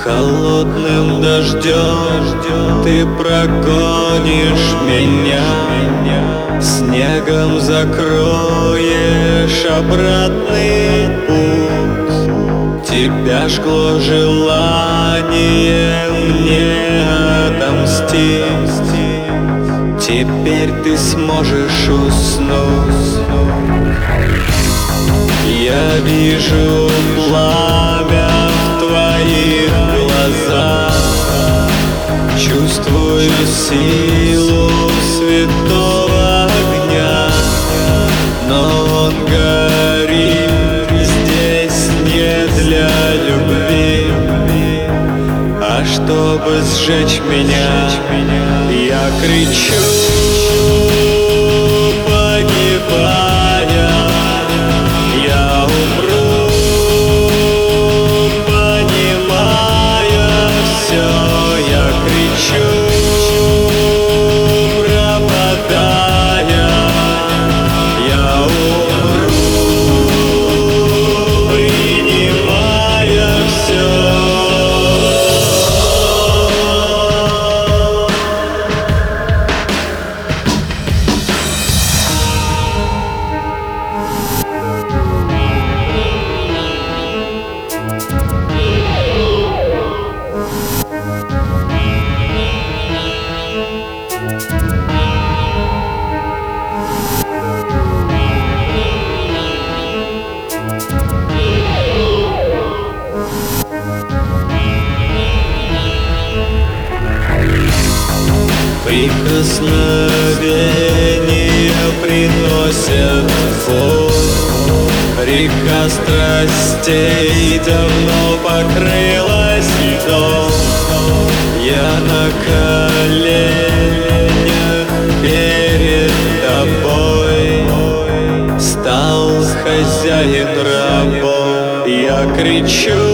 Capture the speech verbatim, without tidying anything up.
Холодным дождем ты прогонишь меня, снегом закроешь обратный путь. Тебя жгло желание мне отомстить. Теперь ты сможешь уснуть. Я вижу пламя в твоих глазах, чувствую силу святого огня, но он горит здесь не для любви, а чтобы сжечь меня. Я кричу, погибая, я умру, понимая все. Я кричу, пропадая, я умру, принимая все. Прикосновения приносят фон. Река страстей давно покрылась льдом. Я на коленях перед тобой стал хозяин рабом. Я кричу,